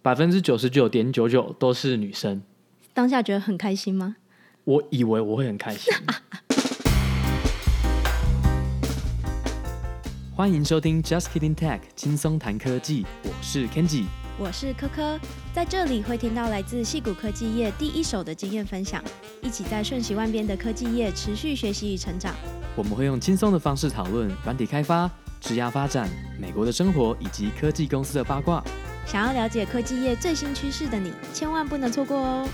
99.99%都是女生。 当下觉得很开心吗？ 我以为我会很开心。欢迎收听 Just Kidding Tech 轻松谈科技，我是 Kenji， 我是科科，在这里会听到来自矽谷科技业第一手的经验分享，一起在瞬息万变的科技业持续学习与成长。 我们会用轻松的方式讨论软体开发、职涯发展、美国的生活以及科技公司的八卦。 想要了解科技业最新趋势的你，千万不能错过哦！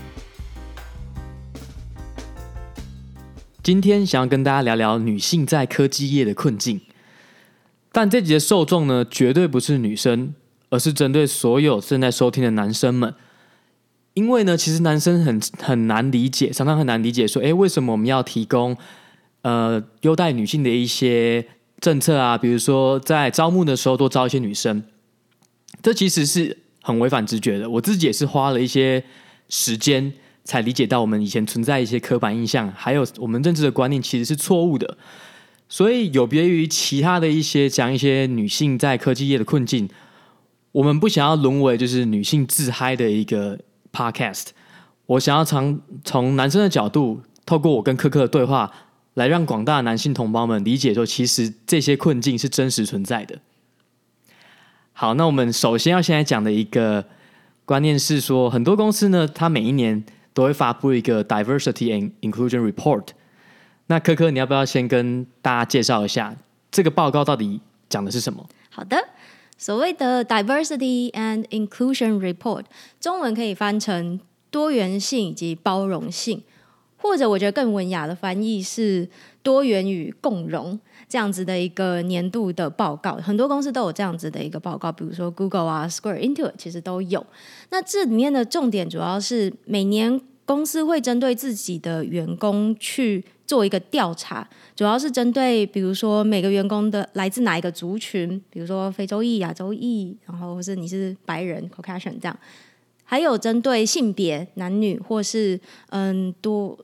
今天想要跟大家聊聊女性在科技业的困境，但这集的受众呢，绝对不是女生，而是针对所有正在收听的男生们。因为呢，其实男生很难理解，常常很难理解说，为什么我们要提供优待女性的一些政策啊？比如说在招募的时候多招一些女生，这其实是很违反直觉的。我自己也是花了一些时间才理解到，我们以前存在一些刻板印象，还有我们认知的观念其实是错误的。所以有别于其他的一些讲一些女性在科技业的困境，我们不想要沦为就是女性自嗨的一个 podcast。我想要从男生的角度，透过我跟科科的对话，来让广大的男性同胞们理解说，其实这些困境是真实存在的。好，那我们首先要先来讲的一个观念是说，很多公司呢，它每一年都会发布一个 Diversity and Inclusion Report。那科科，你要不要先跟大家介绍一下这个报告到底讲的是什么？ 好的，所谓的 Diversity and Inclusion Report， 中文可以翻成多元性以及包容性，或者我觉得更文雅的翻译是多元与共融这样子的一个年度的报告。很多公司都有这样子的一个报告，比如说 Google 啊、Square、Intuit 其实都有。那这里面的重点主要是每年公司会针对自己的员工去做一个调查，主要是针对比如说每个员工的来自哪一个族群，比如说非洲裔、亚洲裔，然后或是你是白人 Caucasian 这样，还有针对性别男女或是多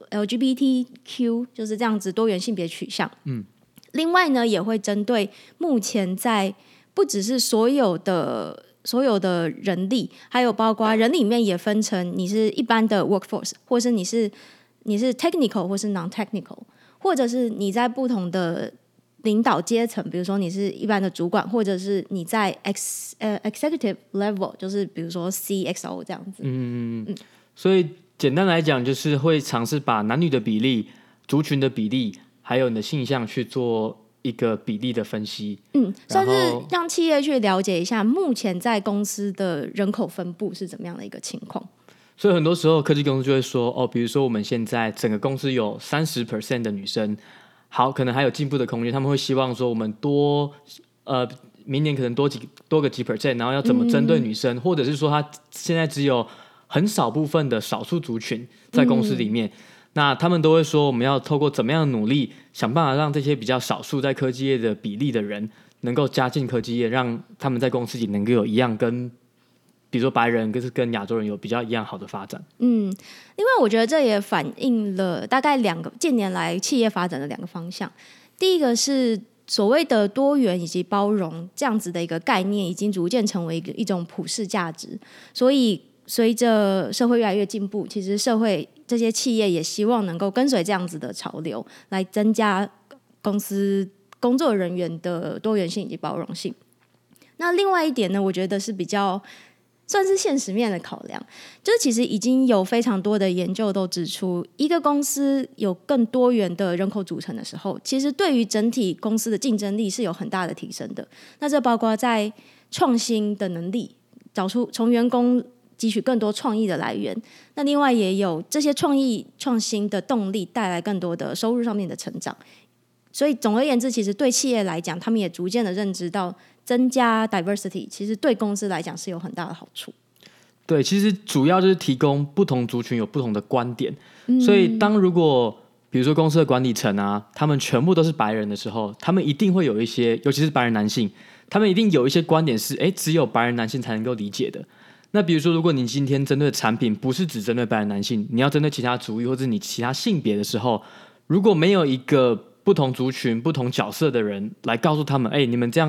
LGBTQ 就是这样子多元性别取向。另外呢也会针对目前在不只是所有的人力，还有包括人里面也分成你是一般的 workforce， 或是你是 technical 或是 non-technical， 或者是你在不同的领导阶层，比如说你是一般的主管，或者是你在executive level， 就是比如说 CXO 这样子。 所以简单来讲，就是会尝试把男女的比例、族群的比例，还有你的性向去做一个比例的分析， 算是让企业去了解一下目前在公司的人口分布是怎么样的一个情况。 所以很多时候科技公司就会说，比如说我们现在整个公司有 30% 的女生，好，可能还有进步的空间，他们会希望说我们明年可能多个几 percent， 然后要怎么针对女生，或者是说他现在只有很少部分的少数族群在公司里面，那他们都会说我们要透过怎么样的努力，想办法让这些比较少数在科技业的比例的人能够加进科技业，让他们在公司里能够有一样跟比如说白人跟亚洲人有比较一样好的发展。 另外我觉得这也反映了大概近年来企业发展的两个方向。第一个是所谓的多元以及包容这样子的一个概念已经逐渐成为一种普世价值，所以随着社会越来越进步，其实社会这些企业也希望能够跟随这样子的潮流，来增加公司工作人员的多元性以及包容性。那另外一点呢，我觉得是比较算是现实面的考量，就是其实已经有非常多的研究都指出，一个公司有更多元的人口组成的时候，其实对于整体公司的竞争力是有很大的提升的。那这包括在创新的能力，找出从员工汲取更多创意的来源，那另外也有这些创新的动力带来更多的收入上面的成长。所以总而言之，其实对企业来讲，他们也逐渐的认知到增加 diversity 其实对公司来讲是有很大的好处。 对，其实主要就是提供不同族群有不同的观点，所以如果比如说公司的管理层啊，他们全部都是白人的时候，他们一定会有一些，尤其是白人男性，他们一定有一些观点是只有白人男性才能够理解的。那比如说如果你今天针对的产品不是只针对白人男性，你要针对其他族裔或者你其他性别的时候，如果没有一个不同族群不同角色的人来告诉他们你们这样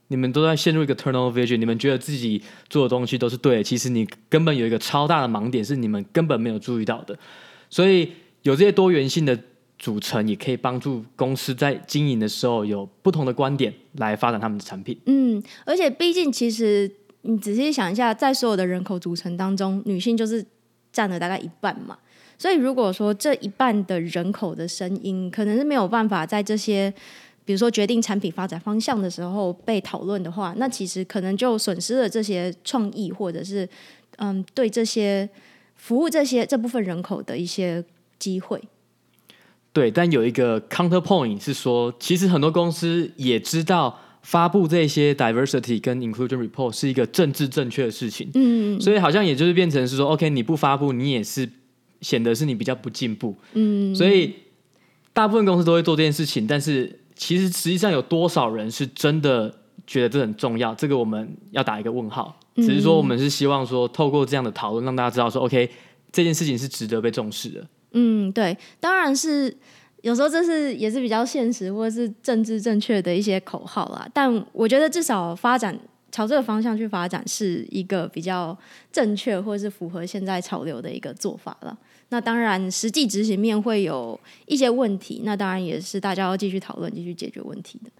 你们都在陷入一个 tunnel vision， 你们觉得自己做的东西都是对的，其实你根本有一个超大的盲点是你们根本没有注意到的。所以有这些多元性的组成，也可以帮助公司在经营的时候有不同的观点来发展他们的产品。 而且毕竟其实你仔细想一下，在所有的人口组成当中，女性就是占了大概一半嘛。所以如果说这一半的人口的声音可能是没有办法在这些比如说决定产品发展方向的时候被讨论的话，那其实可能就损失了这些创意，或者是对这些服务这部分人口的一些机会。 对，但有一个 counterpoint 是说，其实很多公司也知道发布这些 diversity 跟 inclusion report 是一个政治正确的事情，所以好像也就是变成是说 OK 你不发布，你也是显得是你比较不进步，所以大部分公司都会做这件事情，但是其实实际上有多少人是真的觉得这很重要，这个我们要打一个问号。只是说我们是希望说透过这样的讨论让大家知道说 OK 这件事情是值得被重视的。 对，当然是有时候这是也是比较现实或者是政治正确的一些口号啦，但我觉得至少发展朝这个方向去发展是一个比较正确或是符合现在潮流的一个做法了。那当然实际执行面会有一些问题，那当然也是大家要继续讨论继续解决问题的。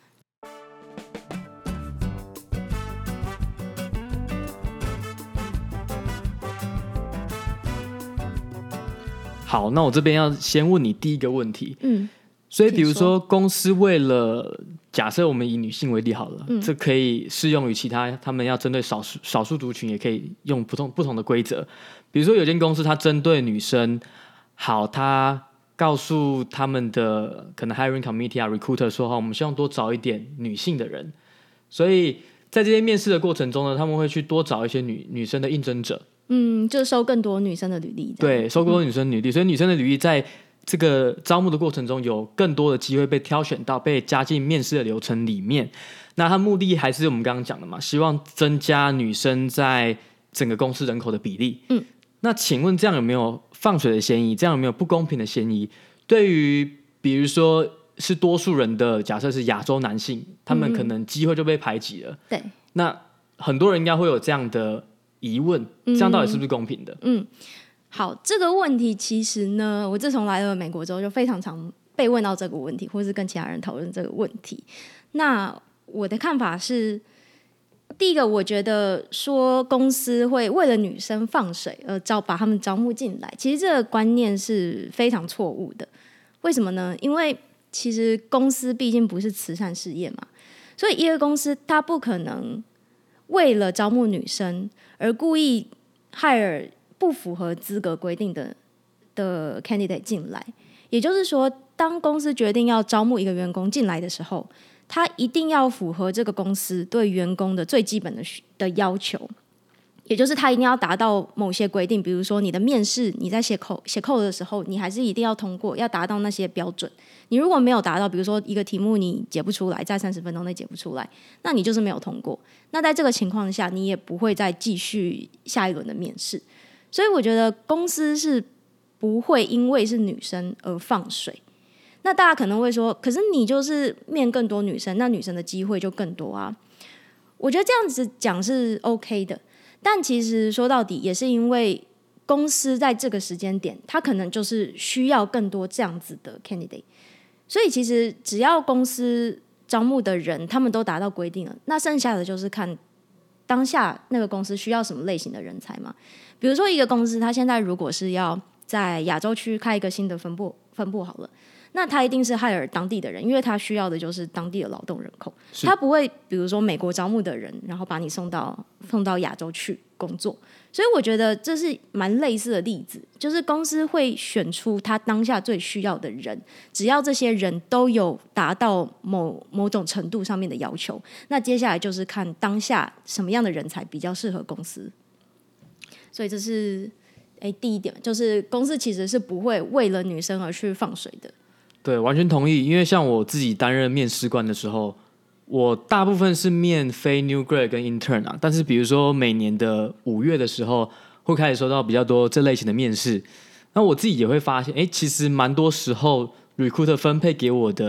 好，那我这边要先问你第一个问题。所以比如说公司为了假设我们以女性为例好了，这可以适用于其他他们要针对少数族群也可以用不同的规则。比如说有间公司它针对女生，好，它告诉他们的可能 hiring committee 啊 recruiter 说，我们希望多找一点女性的人，所以在这些面试的过程中呢，他们会去多找一些女生的应征者， 就收更多女生的履历。 对，收更多女生的履历，所以女生的履历在这个招募的过程中有更多的机会被挑选到，被加进面试的流程里面。那它目的还是我们刚刚讲的嘛，希望增加女生在整个公司人口的比例。那请问这样有没有放水的嫌疑？这样有没有不公平的嫌疑？对于比如说是多数人的，假设是亚洲男性，他们可能机会就被排挤了。 对， 那很多人应该会有这样的疑问，这样到底是不是公平的？ 好，这个问题其实呢，我自从来了美国之后就非常常被问到这个问题，或是跟其他人讨论这个问题。那我的看法是，第一个，我觉得说公司会为了女生放水而把他们招募进来，其实这个观念是非常错误的。为什么呢？因为其实公司毕竟不是慈善事业嘛，所以一个公司它不可能为了招募女生而故意 hire 不符合资格规定的 candidate 进来。也就是说，当公司决定要招募一个员工进来的时候，他一定要符合这个公司对员工的最基本的要求，也就是他一定要达到某些规定，比如说你的面试，你在写扣的时候，你还是一定要通过，要达到那些标准。你如果没有达到，比如说一个题目你解不出来，在30分钟内解不出来，那你就是没有通过。那在这个情况下，你也不会再继续下一轮的面试。所以我觉得公司是不会因为是女生而放水。那大家可能会说，可是你就是面更多女生，那女生的机会就更多啊。我觉得这样子讲是 OK 的，但其实说到底也是因为公司在这个时间点，它可能就是需要更多这样子的 candidate。所以其实只要公司招募的人他们都达到规定了，那剩下的就是看当下那个公司需要什么类型的人才嘛。比如说一个公司，它现在如果是要在亚洲区开一个新的分部好了，那他一定是 hire 当地的人，因为他需要的就是当地的劳动人口，他不会比如说美国招募的人，然后把你送到亚洲去工作。所以我觉得这是蛮类似的例子，就是公司会选出他当下最需要的人，只要这些人都有达到某种程度上面的要求，那接下来就是看当下什么样的人才比较适合公司。所以这是第一点，就是公司其实是不会为了女生而去放水的。 对，完全同意。因为像我自己担任面试官的时候，我大部分是面非 new grad 跟 intern 啊，但是比如说每年的5月的时候，会开始收到比较多这类型的面试。那我自己也会发现，其实蛮多时候 recruiter 分配给我的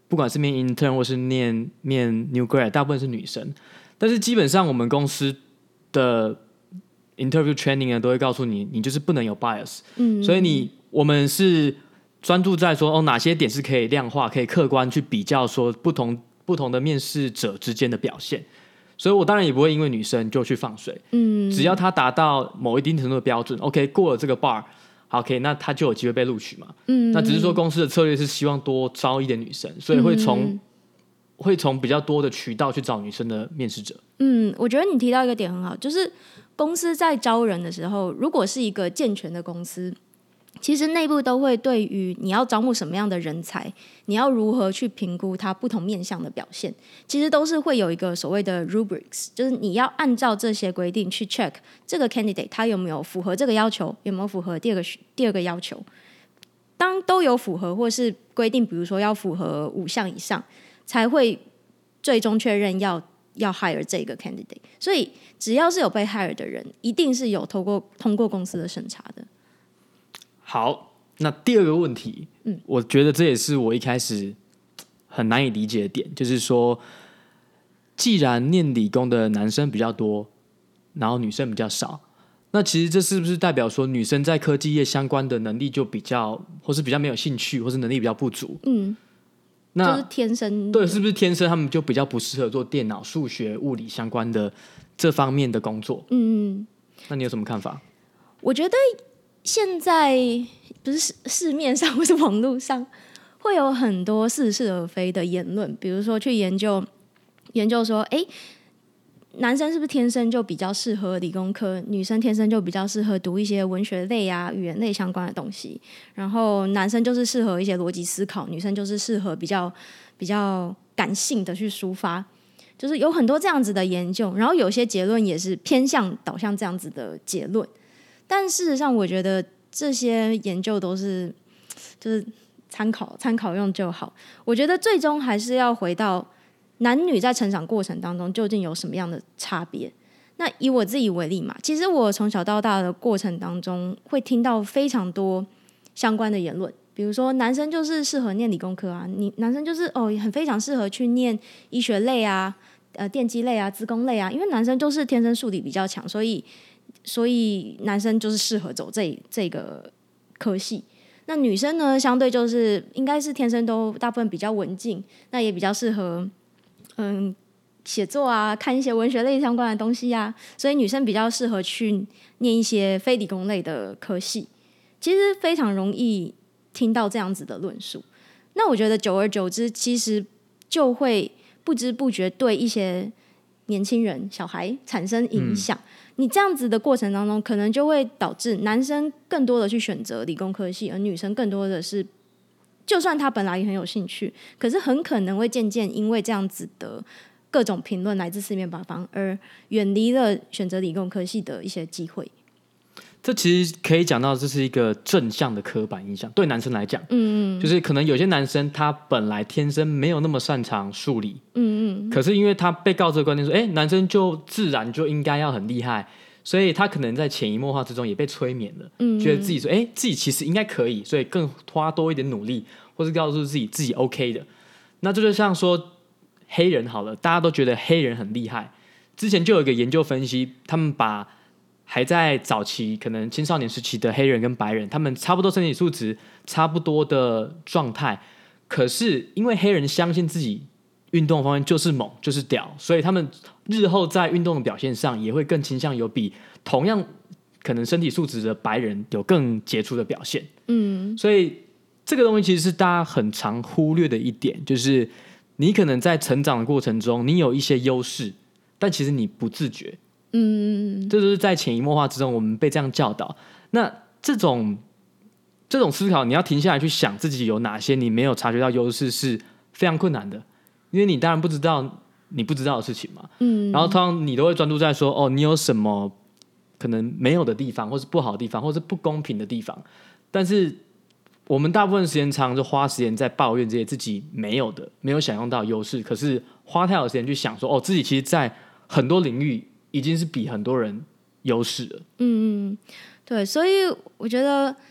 不管是面 intern 或是面 new grad， 大部分是女生。但是基本上我们公司的 interview training 呢，都会告诉你，你就是不能有 bias。所以我们是专注在说哪些点是可以量化、可以客观去比较说不同的面试者之间的表现。所以我当然也不会因为女生就去放水，只要她达到某一定程度的标准 ，OK 过了这个 bar， 好 OK， 那她就有机会被录取嘛。那只是说公司的策略是希望多招一点女生，所以会从比较多的渠道去找女生的面试者。 我觉得你提到一个点很好，就是公司在招人的时候，如果是一个健全的公司，其实内部都会对于你要招募什么样的人才，你要如何去评估他不同面向的表现，其实都是会有一个所谓的 rubrics， 就是你要按照这些规定去 check 这个 candidate 他有没有符合这个要求，有没有符合第二个要求。当都有符合或是规定，比如说要符合5项以上，才会最终确认要 hire 这个 candidate。所以只要是有被 hire 的人，一定是有通过公司的审查的。 好，那第二个问题，我觉得这也是我一开始很难以理解的点，就是说，既然念理工的男生比较多，然后女生比较少，那其实这是不是代表说女生在科技业相关的能力就比较，或是比较没有兴趣，或是能力比较不足？那就是天生对，是不是天生他们就比较不适合做电脑、数学、物理相关的这方面的工作？那你有什么看法？ 我觉得现在不是市面上或是网络上会有很多似是而非的言论，比如说去研究说，男生是不是天生就比较适合理工科，女生天生就比较适合读一些文学类啊、语言类相关的东西，然后男生就是适合一些逻辑思考，女生就是适合比较感性的去抒发，就是有很多这样子的研究，然后有些结论也是偏向导向这样子的结论。但事实上我觉得这些研究都是就是参考用就好，我觉得最终还是要回到男女在成长过程当中究竟有什么样的差别。那以我自己为例嘛，其实我从小到大的过程当中会听到非常多相关的言论，比如说男生就是适合念理工科啊，男生就是很非常适合去念医学类啊、电机类啊、资工类啊，因为男生就是天生数理比较强，所以男生就是适合走这个科系。那女生呢，相对就是应该是天生都大部分比较文静，那也比较适合写作啊，看一些文学类相关的东西啊，所以女生比较适合去念一些非理工类的科系。其实非常容易听到这样子的论述，那我觉得久而久之，其实就会不知不觉对一些年轻人、小孩产生影响。你这样子的过程当中，可能就会导致男生更多的去选择理工科系，而女生更多的是，就算他本来也很有兴趣，可是很可能会渐渐因为这样子的各种评论来自四面八方，而远离了选择理工科系的一些机会。 这其实可以讲到，这是一个正向的刻板印象，对男生来讲，就是可能有些男生他本来天生没有那么擅长数理，可是因为他被告这个观念说，男生就自然就应该要很厉害，所以他可能在潜移默化之中也被催眠了，觉得自己说，自己其实应该可以，所以更花多一点努力，或是告诉自己 OK 的。那这就像说黑人好了，大家都觉得黑人很厉害，之前就有一个研究分析，他们把还在早期可能青少年时期的黑人跟白人，他们差不多身体素质差不多的状态，可是因为黑人相信自己运动方面就是猛就是屌，所以他们日后在运动的表现上也会更倾向有比同样可能身体素质的白人有更杰出的表现。所以这个东西其实是大家很常忽略的一点，就是你可能在成长的过程中你有一些优势，但其实你不自觉，这就是在潜移默化之中我们被这样教导。那这种思考，你要停下来去想自己有哪些你没有察觉到优势是非常困难的，因为你当然不知道你不知道的事情嘛。然后通常你都会专注在说，你有什么可能没有的地方，或是不好的地方，或是不公平的地方，但是我们大部分时间常就花时间在抱怨这些自己没有的、没有享用到的优势，可是花太少时间去想说，自己其实在很多领域已经是比很多人优势了。 对，所以我觉得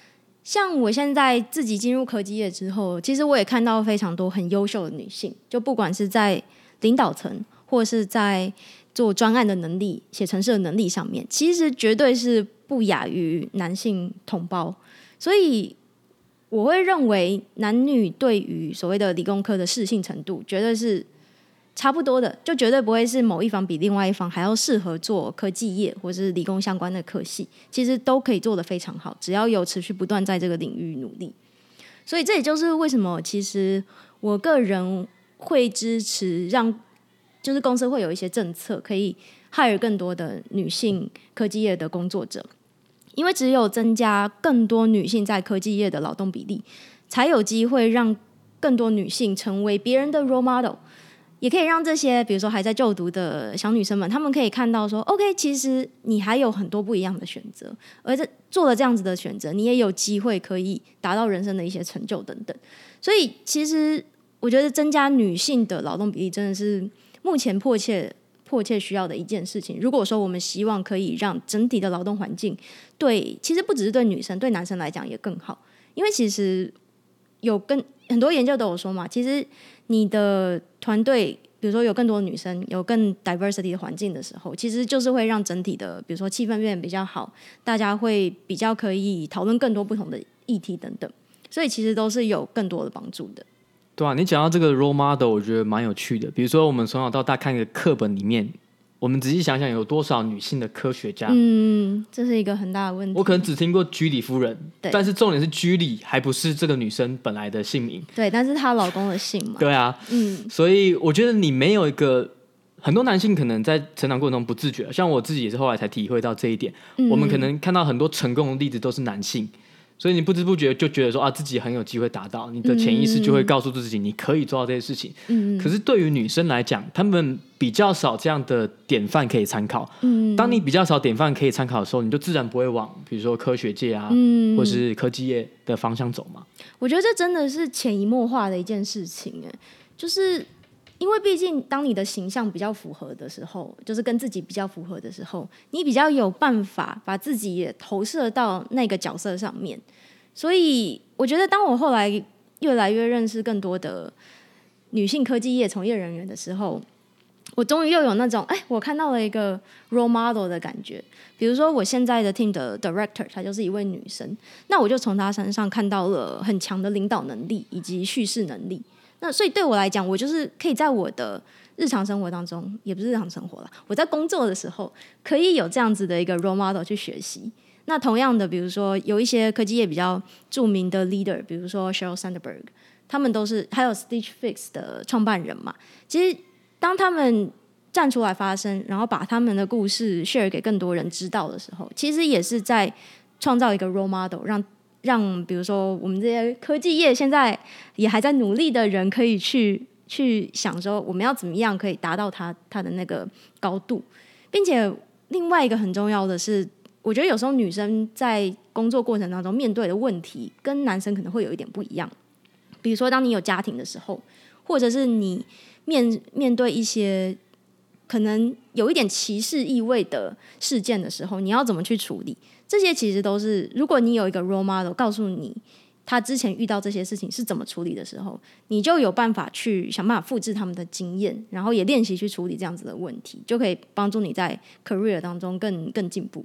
像我现在自己进入科技业之后，其实我也看到非常多很优秀的女性，就不管是在领导层，或是在做专案的能力、写程式的能力上面，其实绝对是不亚于男性同胞。所以我会认为男女对于所谓的理工科的适性程度，绝对是差不多的，就绝对不会是某一方比另外一方还要适合做科技业或是理工相关的科系，其实都可以做得非常好，只要有持续不断在这个领域努力。所以这也就是为什么其实我个人会支持让就是公司会有一些政策可以 hire 更多的女性科技业的工作者，因为只有增加更多女性在科技业的劳动比例，才有机会让更多女性成为别人的 role model，也可以让这些比如说还在就读的小女生们，她们可以看到说 OK， 其实你还有很多不一样的选择，而做了这样子的选择，你也有机会可以达到人生的一些成就等等。所以其实我觉得增加女性的劳动比例真的是目前迫切需要的一件事情。如果说我们希望可以让整体的劳动环境其实不只是对女生，对男生来讲也更好，因为其实很多研究都有说嘛，其实你的团队比如说有更多女生，有更 diversity 的环境的时候，其实就是会让整体的比如说气氛变得比较好，大家会比较可以讨论更多不同的议题等等，所以其实都是有更多的帮助的。 对啊，你讲到这个 role model， 我觉得蛮有趣的。比如说，我们从小到大看一个课本里面，我们仔细想想，有多少女性的科学家？ 这是一个很大的问题。 我可能只听过居里夫人，但是重点是居里还不是这个女生本来的姓名。 对，但是她老公的姓嘛。 对啊，所以我觉得你没有一个，很多男性可能在成长过程中不自觉，像我自己也是后来才体会到这一点。我们可能看到很多成功的例子都是男性。所以你不知不觉就觉得说自己很有机会达到，你的潜意识就会告诉自己你可以做到这些事情。可是对于女生来讲，她们比较少这样的典范可以参考。当你比较少典范可以参考的时候，你就自然不会往比如说科学界或是科技业的方向走嘛。 我觉得这真的是潜移默化的一件事情，就是因为毕竟当你的形象比较符合的时候，就是跟自己比较符合的时候，你比较有办法把自己也投射到那个角色上面。所以我觉得当我后来越来越认识更多的女性科技业从业人员的时候，我终于又有那种我看到了一个 role model 的感觉。比如说我现在的 team 的 director， 她就是一位女生，那我就从她身上看到了很强的领导能力以及叙事能力。那所以对我来讲，我就是可以在我的日常生活当中，也不是日常生活啦，我在工作的时候可以有这样子的一个 role model 去学习。那同样的，比如说有一些科技业比较著名的 leader， 比如说 Sheryl Sandberg， 他们都是，还有 Stitch Fix 的创办人嘛。其实当他们站出来发声，然后把他们的故事 share 给更多人知道的时候，其实也是在创造一个 role model， 让比如说我们这些科技业现在也还在努力的人，可以去想说我们要怎么样可以达到他的那个高度。并且另外一个很重要的是，我觉得有时候女生在工作过程当中面对的问题跟男生可能会有一点不一样。比如说当你有家庭的时候，或者是你面对一些可能有一点歧视意味的事件的时候，你要怎么去处理，这些其实都是如果你有一个 role model 告诉你他之前遇到这些事情是怎么处理的时候，你就有办法去想办法复制他们的经验，然后也练习去处理这样子的问题，就可以帮助你在 career 当中更进步。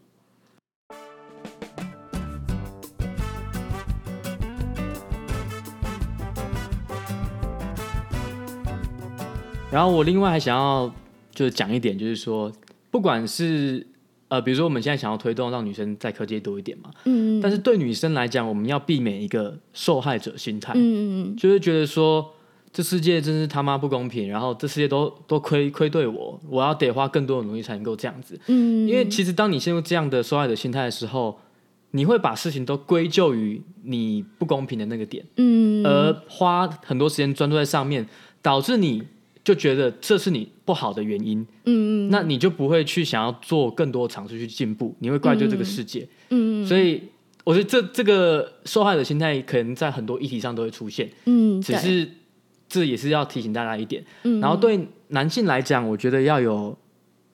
然后我另外还想要就是讲一点，就是说不管是比如说我们现在想要推动让女生在科技多一点嘛，但是对女生来讲，我们要避免一个受害者心态，就是觉得说这世界真是他妈不公平，然后这世界都亏对我要得花更多的努力才能够这样子。因为其实当你陷入这样的受害者心态的时候，你会把事情都归咎于你不公平的那个点，而花很多时间专注在上面，导致你就觉得这是你不好的原因，那你就不会去想要做更多尝试去进步，你会怪罪这个世界，所以我觉得这个受害者心态可能在很多议题上都会出现，只是这也是要提醒大家一点，然后对男性来讲，我觉得要有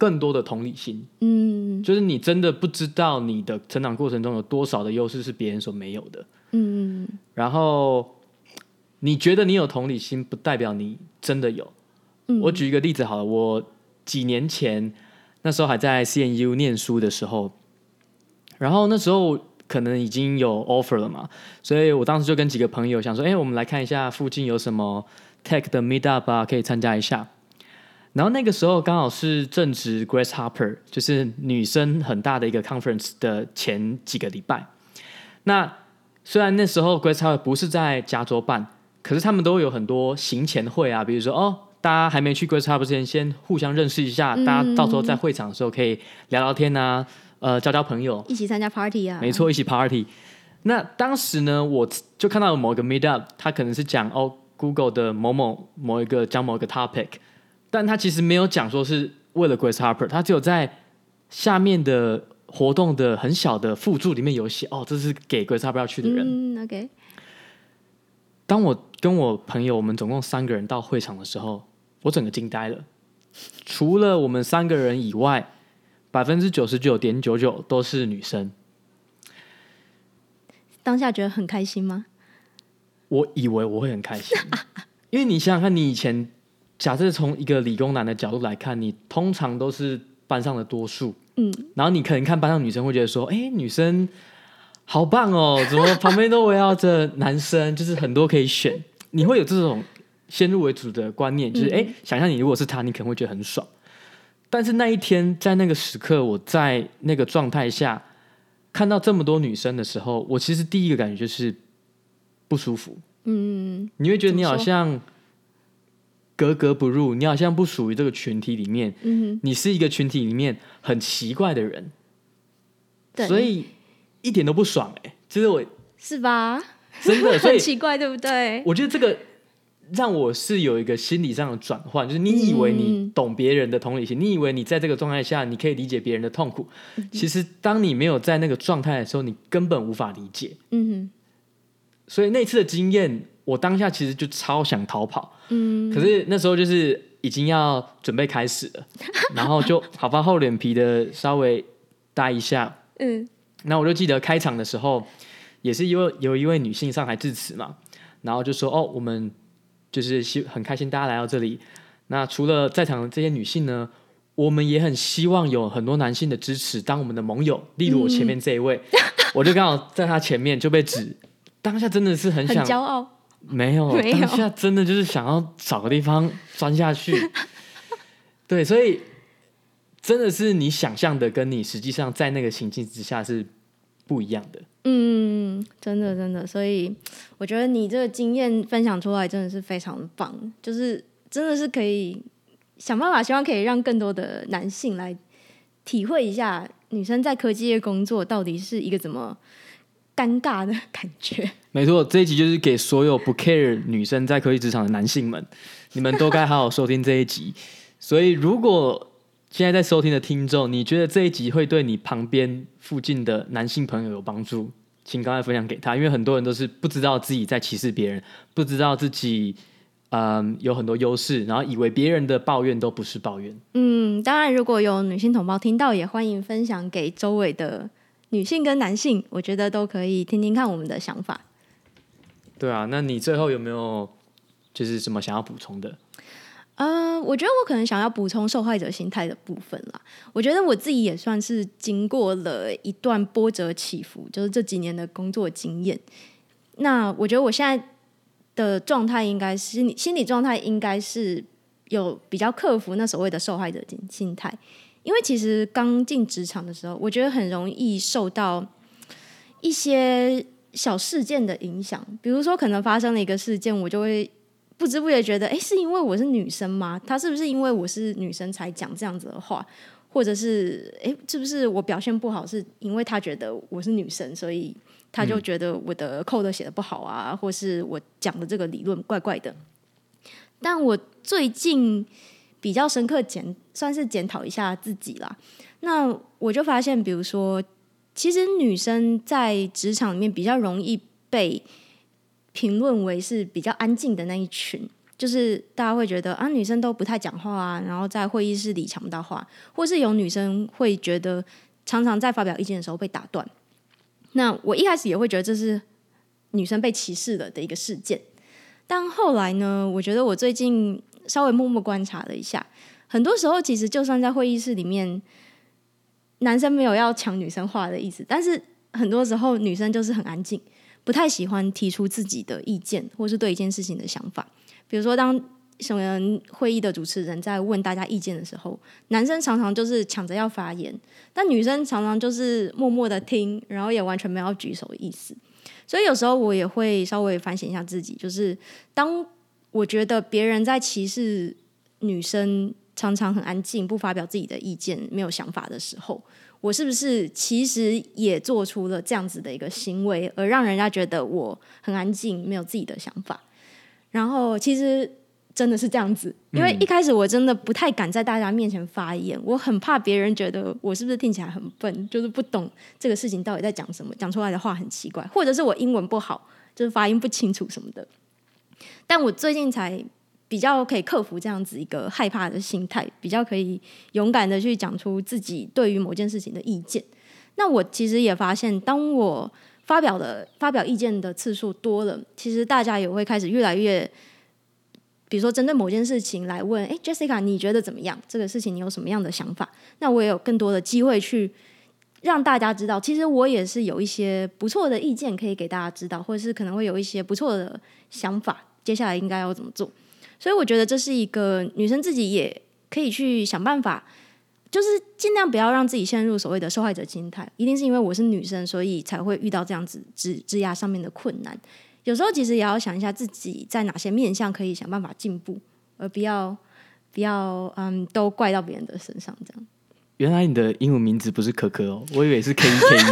更多的同理心。就是你真的不知道你的成长过程中有多少的优势是别人所没有的。然后你觉得你有同理心，不代表你真的有。我举一个例子好了，我几年前那时候还在 CNU 念书的时候，然后那时候可能已经有 offer 了嘛，所以我当时就跟几个朋友想说，我们来看一下附近有什么 tech 的 meetup 啊，可以参加一下。然后那个时候刚好是正值 Grace Hopper， 就是女生很大的一个 conference 的前几个礼拜。那虽然那时候 Grace Hopper 不是在加州办，可是他们都有很多行前会啊，比如说大家还没去 Grace Hopper 之前，先互相认识一下，大家到时候在会场的时候可以聊聊天啊，交交朋友， 一起参加 party 啊。 没错，一起 party。那当时呢，我就看到有某一个 meetup， 他可能是讲Google 的某一个讲某一个 topic。但他其实没有讲说是为了 Grace Hopper， 他只有在下面的活动的很小的附注里面有写，这是给 Grace Hopper 要去的人。 OK。 当我跟我朋友，我们总共3个人到会场的时候，我整个惊呆了。除了我们3个人以外，99.99%都是女生。 当下觉得很开心吗？ 我以为我会很开心，因为你想想看，你以前假设从一个理工男的角度来看，你通常都是班上的多数，然后你可能看班上女生会觉得说，女生好棒哦，怎么旁边都围绕着男生，就是很多可以选，你会有这种先入为主的观念，就是想象你如果是他，你可能会觉得很爽。但是那一天在那个时刻，我在那个状态下看到这么多女生的时候，我其实第一个感觉就是不舒服。你会觉得你好像格格不入，你好像不属于这个群体里面，你是一个群体里面很奇怪的人，所以一点都不爽。就是我是吧？ 真的，所以很奇怪，对不对？ 我觉得这个让我是有一个心理上的转换，就是你以为你懂别人的同理心，你以为你在这个状态下你可以理解别人的痛苦，其实当你没有在那个状态的时候，你根本无法理解。所以那次的经验，我当下其实就超想逃跑。可是那时候就是已经要准备开始了，然后就好吧，厚脸皮的稍微待一下。那我就记得开场的时候，也是有一位女性上台致辞嘛，然后就说我们就是很开心大家来到这里。那除了在场的这些女性呢，我们也很希望有很多男性的支持，当我们的盟友。例如我前面这一位，我就刚好在他前面就被指，当下真的是很骄傲。 没有，当下真的就是想要找个地方钻下去。对，所以真的是你想象的跟你实际上在那个情境之下是不一样的。 真的，所以我觉得你这个经验分享出来真的是非常棒，就是真的是可以想办法，希望可以让更多的男性来体会一下女生在科技业工作到底是一个怎么尴尬的感觉。 没错，这一集就是给所有不 care 女生在科技职场的男性们，你们都该好好收听这一集。所以如果现在在收听的听众，你觉得这一集会对你旁边附近的男性朋友有帮助，请赶快分享给他，因为很多人都是不知道自己在歧视别人，不知道自己有很多优势，然后以为别人的抱怨都不是抱怨。 当然如果有女性同胞听到，也欢迎分享给周围的女性跟男性，我觉得都可以听听看我们的想法。 对啊，那你最后有没有就是什么想要补充的？ 我觉得我可能想要补充受害者心态的部分啦。我觉得我自己也算是经过了一段波折起伏，就是这几年的工作经验。那我觉得我现在的状态应该是心理状态应该是有比较克服那所谓的受害者心态，因为其实刚进职场的时候，我觉得很容易受到一些小事件的影响，比如说可能发生了一个事件，我就会不知不觉觉得，是因为我是女生吗？他是不是因为我是女生才讲这样子的话？或者是是不是我表现不好是因为他觉得我是女生，所以他就觉得我的code写的不好啊，或是我讲的这个理论怪怪的。但我最近比较深刻算是检讨一下自己啦。那我就发现，比如说其实女生在职场里面比较容易被评论为是比较安静的那一群， 就是大家会觉得啊，女生都不太讲话啊，然后在会议室里抢不到话，或是有女生会觉得常常在发表意见的时候被打断。那我一开始也会觉得这是女生被歧视了的一个事件，但后来呢，我觉得我最近稍微默默观察了一下，很多时候其实就算在会议室里面，男生没有要抢女生话的意思，但是很多时候女生就是很安静，不太喜欢提出自己的意见或是对一件事情的想法。比如说当什么会议的主持人在问大家意见的时候，男生常常就是抢着要发言，但女生常常就是默默的听，然后也完全没有要举手的意思。所以有时候我也会稍微反省一下自己，就是当我觉得别人在歧视女生常常很安静不发表自己的意见没有想法的时候，我是不是其实也做出了这样子的一个行为，而让人家觉得我很安静没有自己的想法。然后其实真的是这样子，因为一开始我真的不太敢在大家面前发言，我很怕别人觉得我是不是听起来很笨，就是不懂这个事情到底在讲什么，讲出来的话很奇怪，或者是我英文不好，就是发音不清楚什么的。但我最近才比较可以克服这样子一个害怕的心态，比较可以勇敢的去讲出自己对于某件事情的意见。那我其实也发现，当我发表意见的次数多了，其实大家也会开始越来越，比如说针对某件事情来问，Jessica 你觉得怎么样？这个事情你有什么样的想法？那我也有更多的机会去让大家知道，其实我也是有一些不错的意见可以给大家知道，或者是可能会有一些不错的想法，接下来应该要怎么做。所以我觉得这是一个女生自己也可以去想办法，就是尽量不要让自己陷入所谓的受害者心态，一定是因为我是女生所以才会遇到这样子职涯上面的困难。有时候其实也要想一下自己在哪些面向可以想办法进步，而不要都怪到别人的身上这样。 原来你的英文名字不是可可哦，我以为是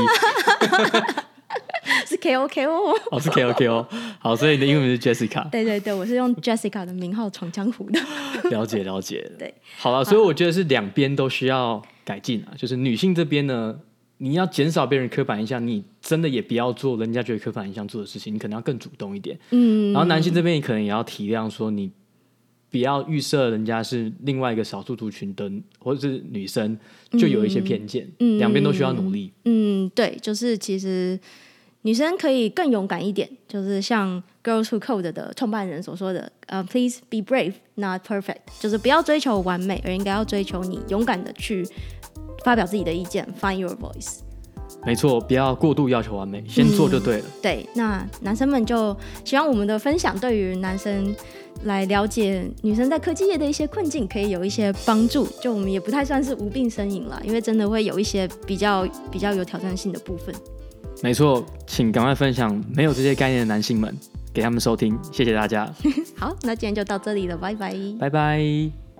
KEKE 是 KOKO 哦，是 KOKO 好，所以你的英文名是 Jessica。 对对对，我是用 Jessica 的名号闯江湖的。 了解了解。 对， 好了，所以我觉得是两边都需要改进啊。就是女性这边呢，你要减少别人刻板印象，你真的也不要做人家觉得刻板印象做的事情，你可能要更主动一点。然后男性这边你可能也要体谅说，你不要预设人家是另外一个少数族群的或者是女生就有一些偏见。两边都需要努力。 对，就是其实女生可以更勇敢一点，就是像 Girls Who Code 的创办人所说的Please be brave, not perfect， 就是不要追求完美，而应该要追求你勇敢的去发表自己的意见 Find your voice。 没错，不要过度要求完美，先做就对了。 对，那男生们就希望我们的分享对于男生来了解女生在科技业的一些困境可以有一些帮助，就我们也不太算是无病呻吟啦，因为真的会有一些比较有挑战性的部分。 没错，请赶快分享没有这些概念的男性们给他们收听，谢谢大家。 好，那今天就到这里了，拜拜， 拜拜。